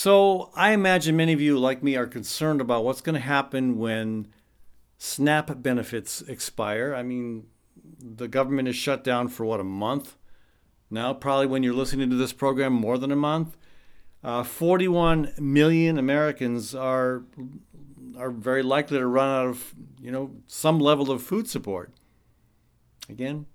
So I imagine many of you, like me, are concerned about what's going to happen when SNAP benefits expire. I mean, the government is shut down for what, a month now? Probably when you're listening to this program, more than a month. 41 million Americans are very likely to run out of, some level of food support. Again,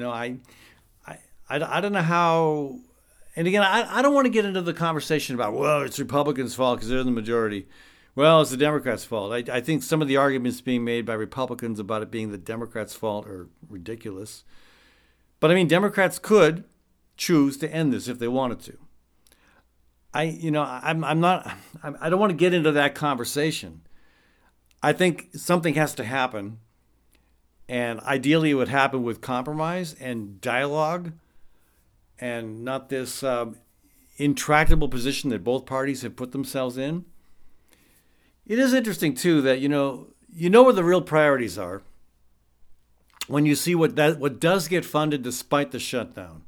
I don't know how. And again, I don't want to get into the conversation about, well, it's Republicans' fault because they're the majority. Well, it's the Democrats' fault. I think some of the arguments being made by Republicans about it being the Democrats' fault are ridiculous. But I mean, Democrats could choose to end this if they wanted to. I don't want to get into that conversation. I think something has to happen. And ideally, it would happen with compromise and dialogue and not this intractable position that both parties have put themselves in. It is interesting, too, that, you know where the real priorities are when you see what does get funded despite the shutdown.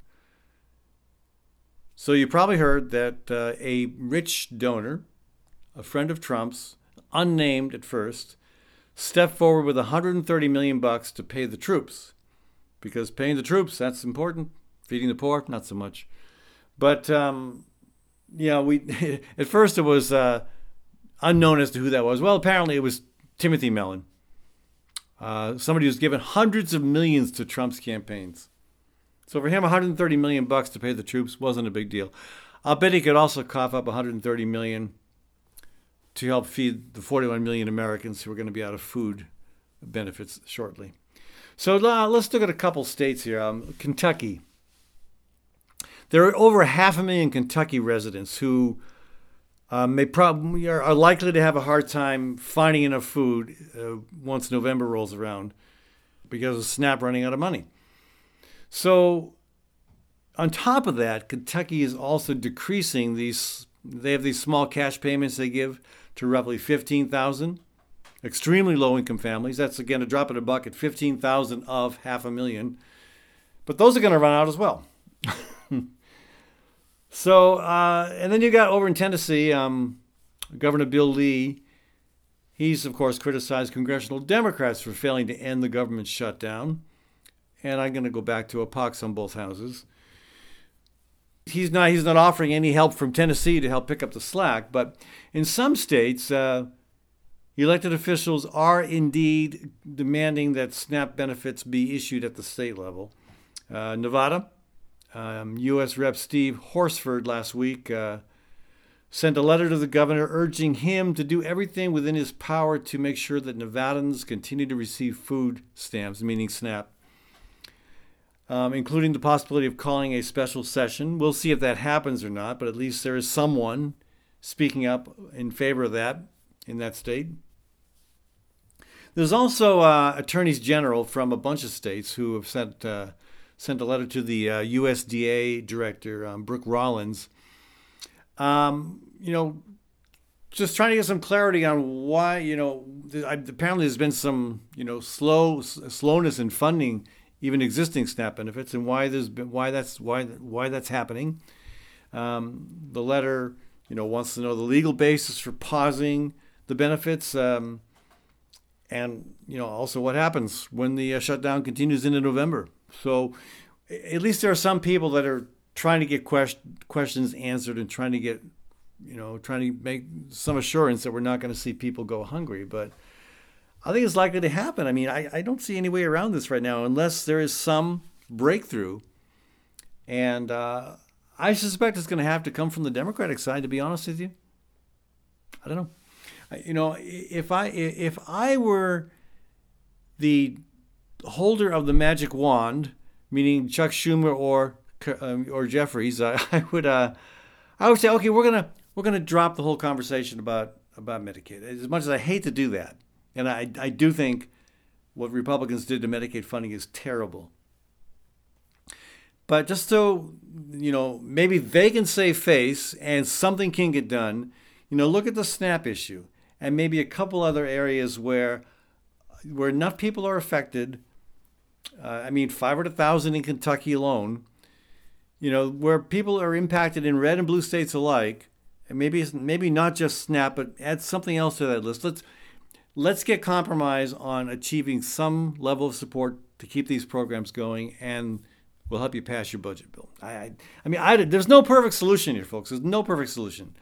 So you probably heard that a rich donor, a friend of Trump's, unnamed at first, stepped forward with $130 million to pay the troops. Because paying the troops, that's important. Feeding the poor, not so much. But, we at first it was unknown as to who that was. Well, apparently it was Timothy Mellon, somebody who's given hundreds of millions to Trump's campaigns. So for him, $130 million to pay the troops wasn't a big deal. I'll bet he could also cough up $130 million to help feed the 41 million Americans who are going to be out of food benefits shortly. So let's look at a couple states here. Kentucky. There are over 500,000 Kentucky residents who are likely to have a hard time finding enough food once November rolls around because of SNAP running out of money. So on top of that, Kentucky is also decreasing these. They have these small cash payments they give to roughly 15,000 extremely low-income families. That's, again, a drop in a bucket, 15,000 of 500,000. But those are going to run out as well. So, and then you got over in Tennessee, Governor Bill Lee. He's, of course, criticized congressional Democrats for failing to end the government shutdown. And I'm going to go back to a pox on both houses. He's not offering any help from Tennessee to help pick up the slack. But in some states, elected officials are indeed demanding that SNAP benefits be issued at the state level. Nevada. U.S. Rep. Steve Horsford last week sent a letter to the governor urging him to do everything within his power to make sure that Nevadans continue to receive food stamps, meaning SNAP, including the possibility of calling a special session. We'll see if that happens or not, but at least there is someone speaking up in favor of that in that state. There's also attorneys general from a bunch of states who have sent a letter to the USDA director, Brooke Rollins, just trying to get some clarity on why, apparently there's been some, slowness in funding even existing SNAP benefits and why that's happening. The letter, wants to know the legal basis for pausing the benefits, and also what happens when the shutdown continues into November. So at least there are some people that are trying to get questions answered and trying to make some assurance that we're not going to see people go hungry. But I think it's likely to happen. I mean, I don't see any way around this right now unless there is some breakthrough. And I suspect it's going to have to come from the Democratic side, to be honest with you. I don't know. If I were the holder of the magic wand, meaning Chuck Schumer or Jeffries, I would say, okay, we're gonna drop the whole conversation about Medicaid. As much as I hate to do that, and I do think what Republicans did to Medicaid funding is terrible. But just so maybe they can save face and something can get done. Look at the SNAP issue and maybe a couple other areas where enough people are affected. 500,000 in Kentucky alone, where people are impacted in red and blue states alike, And maybe not just SNAP, but add something else to that list. Let's get compromise on achieving some level of support to keep these programs going, and we'll help you pass your budget bill. There's no perfect solution here, folks. There's no perfect solution.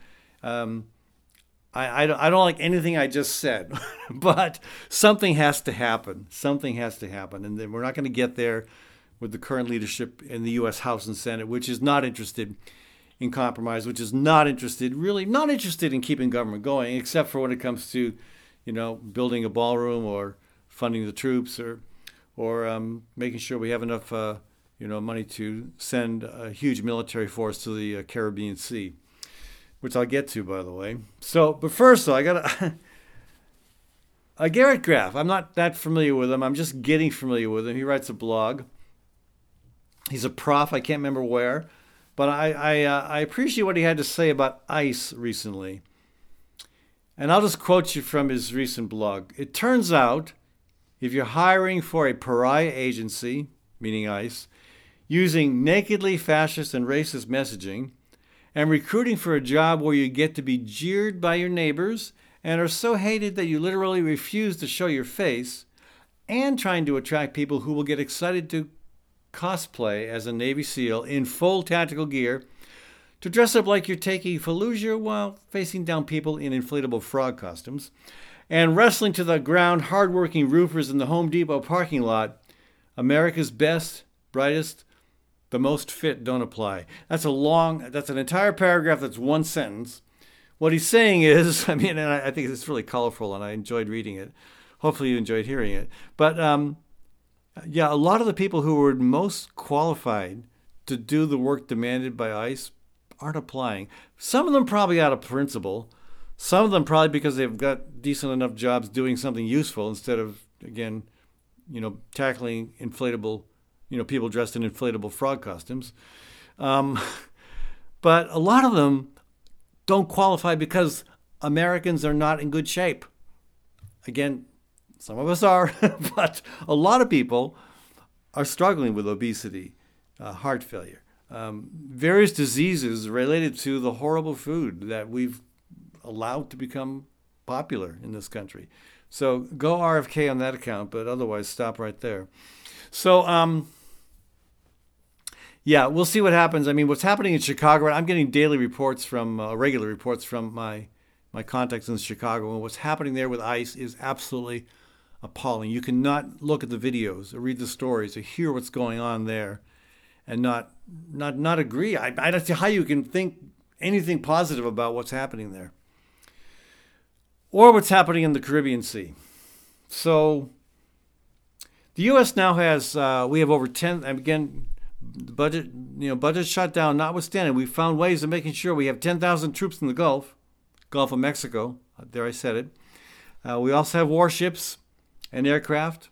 I don't like anything I just said, but something has to happen. Something has to happen, and then we're not going to get there with the current leadership in the U.S. House and Senate, which is not interested in compromise, which is not interested in keeping government going, except for when it comes to, building a ballroom or funding the troops or making sure we have enough, money to send a huge military force to the Caribbean Sea, which I'll get to, by the way. But first, though, I got Garrett Graff. I'm not that familiar with him. I'm just getting familiar with him. He writes a blog. He's a prof. I can't remember where. But I appreciate what he had to say about ICE recently. And I'll just quote you from his recent blog. It turns out, if you're hiring for a pariah agency, meaning ICE, using nakedly fascist and racist messaging, and recruiting for a job where you get to be jeered by your neighbors and are so hated that you literally refuse to show your face, and trying to attract people who will get excited to cosplay as a Navy SEAL in full tactical gear, to dress up like you're taking Fallujah while facing down people in inflatable frog costumes, and wrestling to the ground hardworking roofers in the Home Depot parking lot, America's best, brightest, the most fit don't apply. That's an entire paragraph that's one sentence. What he's saying is, and I think it's really colorful and I enjoyed reading it. Hopefully you enjoyed hearing it. But a lot of the people who were most qualified to do the work demanded by ICE aren't applying. Some of them probably out of principle. Some of them probably because they've got decent enough jobs doing something useful instead of, again, tackling inflatable, people dressed in inflatable frog costumes. But a lot of them don't qualify because Americans are not in good shape. Again, some of us are, but a lot of people are struggling with obesity, heart failure, various diseases related to the horrible food that we've allowed to become popular in this country. So go RFK on that account, but otherwise stop right there. So, we'll see what happens. What's happening in Chicago, I'm getting daily reports regular reports from my contacts in Chicago, and what's happening there with ICE is absolutely appalling. You cannot look at the videos or read the stories or hear what's going on there and not agree. I don't see how you can think anything positive about what's happening there or what's happening in the Caribbean Sea. So the U.S. now has, we have over 10, again, the budget shut down notwithstanding, we found ways of making sure we have 10,000 troops in the Gulf of Mexico. There, I said it. We also have warships and aircraft.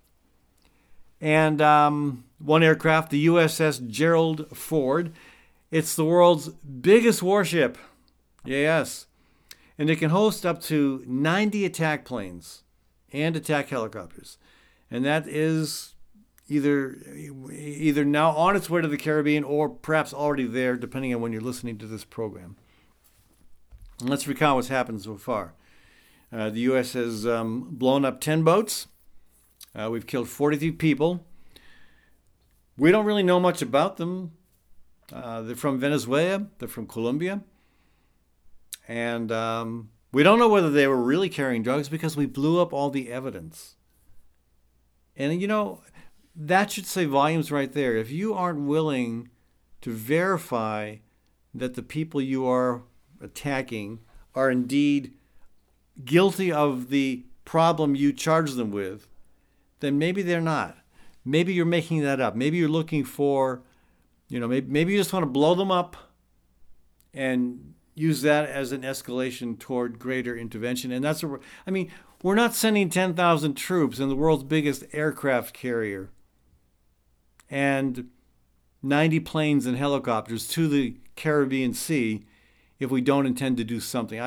And one aircraft, the USS Gerald Ford. It's the world's biggest warship. Yes. And it can host up to 90 attack planes and attack helicopters. And that is either now on its way to the Caribbean or perhaps already there, depending on when you're listening to this program. And let's recount what's happened so far. The U.S. has blown up 10 boats. We've killed 43 people. We don't really know much about them. They're from Venezuela. They're from Colombia. And we don't know whether they were really carrying drugs because we blew up all the evidence. And, that should say volumes right there. If you aren't willing to verify that the people you are attacking are indeed guilty of the problem you charge them with, then maybe they're not. Maybe you're making that up. Maybe you're looking for, maybe you just want to blow them up and use that as an escalation toward greater intervention. And that's what we're not sending 10,000 troops in the world's biggest aircraft carrier and 90 planes and helicopters to the Caribbean Sea if we don't intend to do something.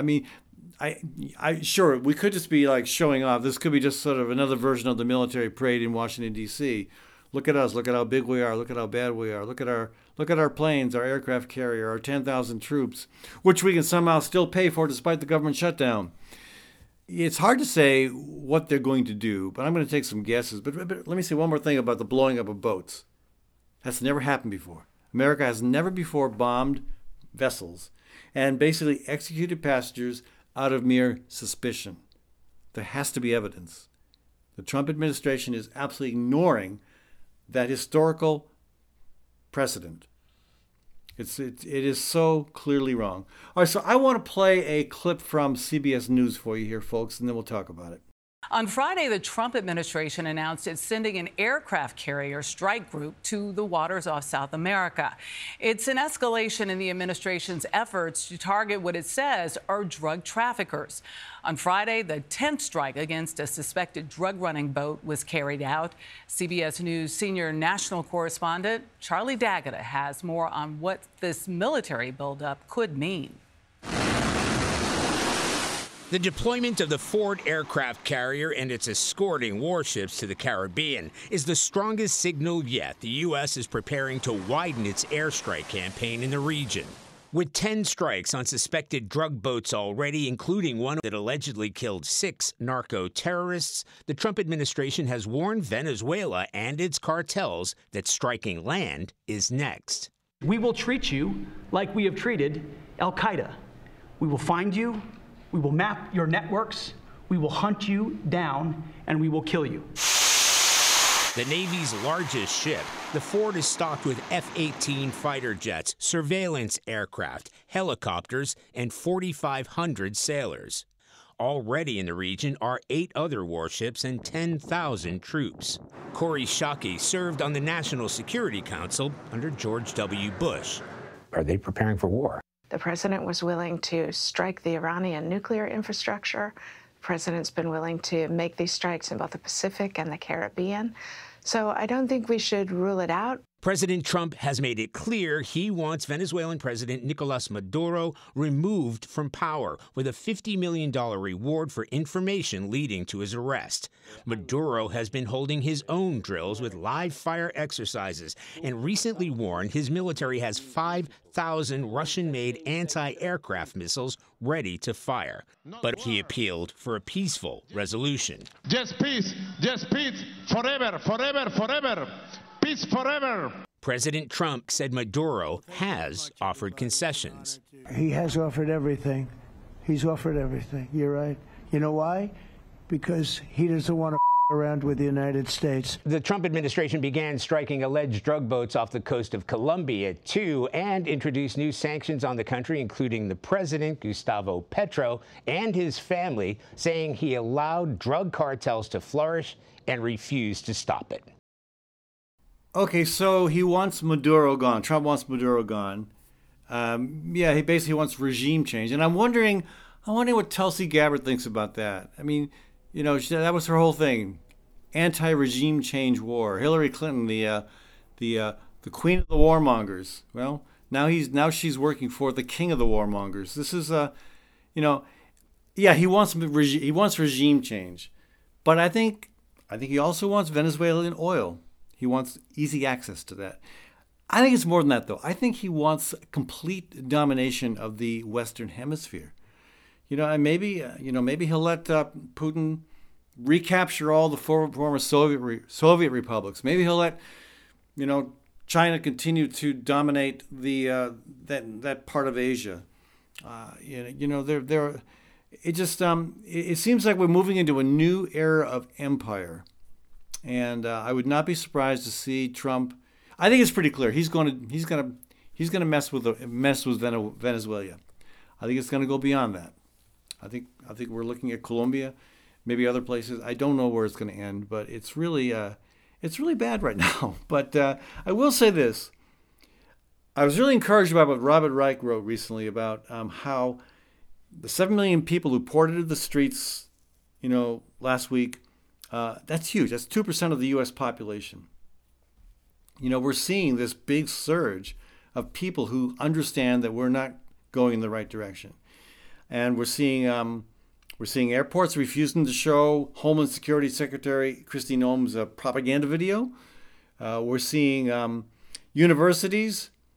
Sure, we could just be like showing off. This could be just sort of another version of the military parade in Washington, D.C. Look at us. Look at how big we are. Look at how bad we are. Look at our Look at our planes, our aircraft carrier, our 10,000 troops, which we can somehow still pay for despite the government shutdown. It's hard to say what they're going to do, but I'm going to take some guesses. But let me say one more thing about the blowing up of boats. That's never happened before. America has never before bombed vessels and basically executed passengers out of mere suspicion. There has to be evidence. The Trump administration is absolutely ignoring that historical precedent. It is so clearly wrong. All right, so I want to play a clip from CBS News for you here, folks, and then we'll talk about it. On Friday, the Trump administration announced it's sending an aircraft carrier strike group to the waters off South America. It's an escalation in the administration's efforts to target what it says are drug traffickers. On Friday, the 10th strike against a suspected drug-running boat was carried out. CBS News senior national correspondent Charlie D'Agata has more on what this military buildup could mean. The deployment of the Ford aircraft carrier and its escorting warships to the Caribbean is the strongest signal yet the U.S. is preparing to widen its airstrike campaign in the region. With 10 strikes on suspected drug boats already, including one that allegedly killed 6 narco-terrorists, the Trump administration has warned Venezuela and its cartels that striking land is next. We will treat you like we have treated al-Qaeda. We will find you. We will map your networks, we will hunt you down, and we will kill you. The Navy's largest ship, the Ford is stocked with F-18 fighter jets, surveillance aircraft, helicopters, and 4,500 sailors. Already in the region are 8 other warships and 10,000 troops. Kori Schake served on the National Security Council under George W. Bush. Are they preparing for war? The president was willing to strike the Iranian nuclear infrastructure. The president's been willing to make these strikes in both the Pacific and the Caribbean. So I don't think we should rule it out. President Trump has made it clear he wants Venezuelan President Nicolas Maduro removed from power with a $50 million reward for information leading to his arrest. Maduro has been holding his own drills with live fire exercises and recently warned his military has 5,000 Russian-made anti-aircraft missiles ready to fire. But he appealed for a peaceful resolution. Just peace, forever, forever, forever. Peace forever. President Trump said Maduro has offered concessions. He has offered everything. He's offered everything. You're right. You know why? Because he doesn't want to around with the United States. The Trump administration began striking alleged drug boats off the coast of Colombia, too, and introduced new sanctions on the country, including the president, Gustavo Petro, and his family, saying he allowed drug cartels to flourish and refused to stop it. Okay, so he wants Maduro gone. Trump wants Maduro gone. He basically wants regime change. And I'm wondering what Tulsi Gabbard thinks about that. I mean, that was her whole thing. Anti-regime change war. Hillary Clinton, the queen of the warmongers. Well, now she's working for the king of the warmongers. This is he wants regime change. But I think he also wants Venezuelan oil. He wants easy access to that. I think it's more than that, though. I think he wants complete domination of the Western Hemisphere. And maybe he'll let Putin recapture all the former Soviet republics. Maybe he'll let China continue to dominate the that part of Asia. It seems like we're moving into a new era of empire. And I would not be surprised to see Trump. I think it's pretty clear he's going to mess with Venezuela. I think it's going to go beyond that. I think we're looking at Colombia, maybe other places. I don't know where it's going to end, but it's really bad right now. But I will say this: I was really encouraged by what Robert Reich wrote recently about how the 7 million people who poured into the streets, last week. That's huge. That's 2% of the U.S. population. We're seeing this big surge of people who understand that we're not going in the right direction, and we're seeing airports refusing to show Homeland Security Secretary Kristi Noem's propaganda video. We're seeing universities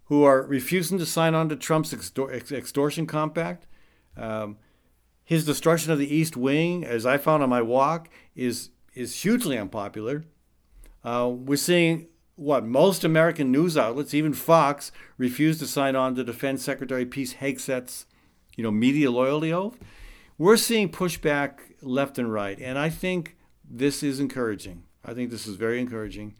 who are refusing to sign on to Trump's extortion compact. His destruction of the East Wing, as I found on my walk, is hugely unpopular. We're seeing most American news outlets, even Fox, refuse to sign on to Defense Secretary Pete Hegseth's, media loyalty oath. We're seeing pushback left and right, and I think this is encouraging. I think this is very encouraging.